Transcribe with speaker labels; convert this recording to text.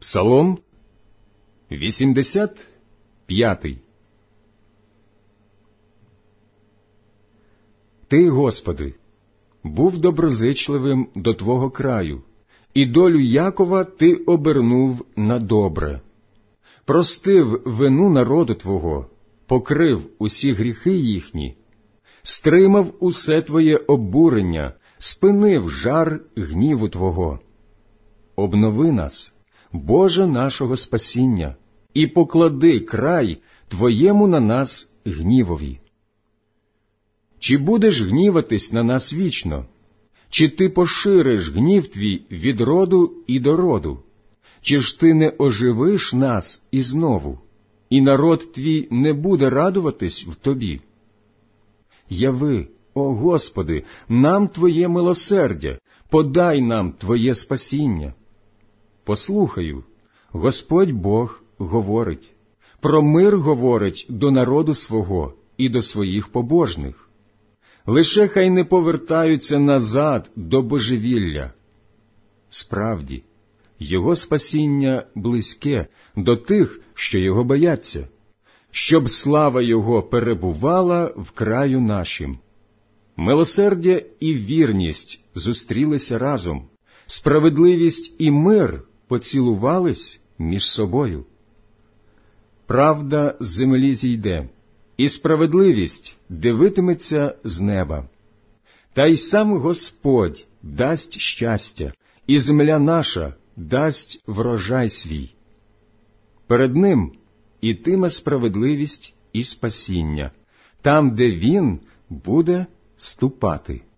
Speaker 1: Псалом 85. Ти, Господи, був доброзичливим до Твого краю, і долю Якова Ти обернув на добре. Простив вину народу Твого, покрив усі гріхи їхні, стримав усе Твоє обурення, спинив жар гніву Твого. Обнови нас, Боже нашого спасіння, і поклади край Твоєму на нас гнівові. Чи будеш гніватись на нас вічно? Чи ти пошириш гнів твій від роду і до роду? Чи ж ти не оживиш нас і знову, і народ твій не буде радуватись в тобі? Яви, о Господи, нам Твоє милосердя, подай нам Твоє спасіння. Послухаю, Господь Бог говорить, про мир говорить до народу свого і до своїх побожних. Лише хай не повертаються назад до божевілля. Справді, Його спасіння близьке до тих, що Його бояться, щоб слава Його перебувала в краю нашим. Милосердя і вірність зустрілися разом, справедливість і мир поцілувались між собою. Правда з землі зійде, і справедливість дивитиметься з неба. Та й сам Господь дасть щастя, і земля наша дасть врожай свій. Перед Ним ітиме справедливість і спасіння, там, де Він буде ступати.